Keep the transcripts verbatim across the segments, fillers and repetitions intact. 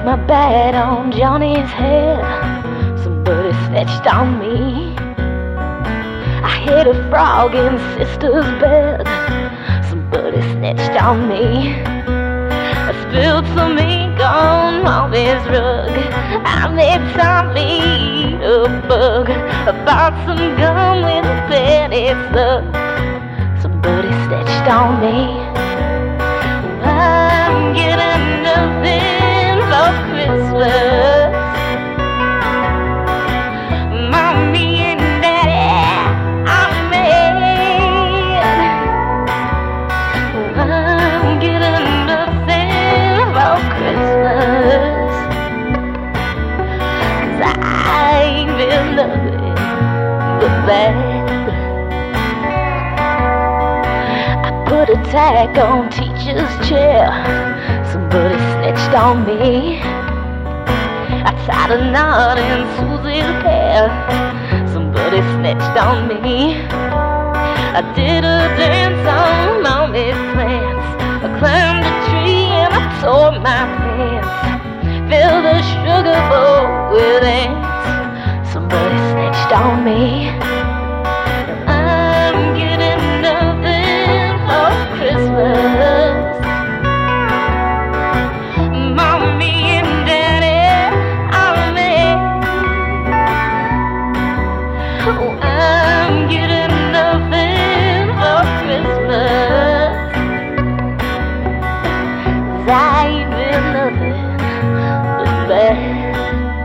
my bat on Johnny's head. Somebody snitched on me. I hit a frog in sister's bed. Somebody snitched on me. I spilled some ink on mommy's rug. I made Tommy eat a bug. I bought some gum with a penny slug. Somebody snitched on me. I'm getting nothing for Christmas. Mommy and Daddy, I'm mad. I'm getting nothing for Christmas. 'Cause I ain't been nothing but bad. Put a tag on teacher's chair. Somebody snitched on me. I tied a knot in Susie's hair. Somebody snitched on me. I did a dance on mommy's plants. I climbed a tree and I tore my pants. Filled a sugar bowl with ants. Somebody snitched on me. I'm getting nothing for Christmas. Mommy and Daddy, I'm mad. Oh, I'm getting nothing for Christmas. 'Cause I ain't been nothing but bad.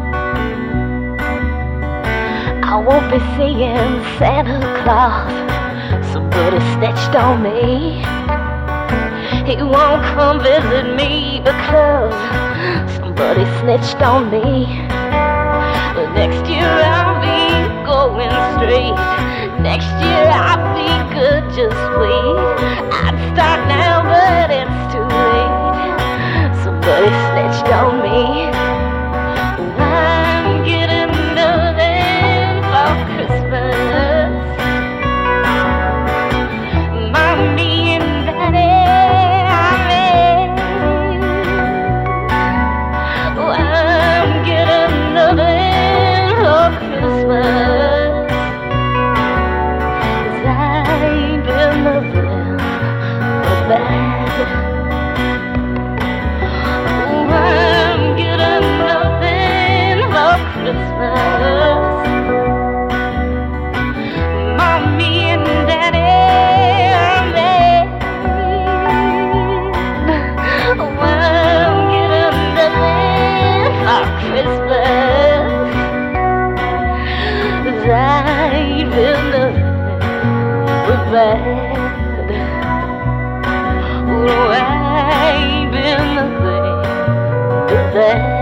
I won't be seeing Santa Claus. Somebody snitched on me. He won't come visit me because somebody snitched on me. But next year I'll be going straight. Next year I'll be good, just wait. I'd start now, but it's too late. Somebody snitched on me. I'm getting nothing for Christmas. Mommy and Daddy, I'm mad. Oh, I'm getting nothing for Christmas. 'Cause I ain't been nothing but bad. Oh, I'm getting nothing for Christmas. Mommy and Daddy, I'm mad. Oh, I'm getting nothing for Christmas. 'Cause I ain't been nothing but bad. Oh, I ain't been nothing but bad.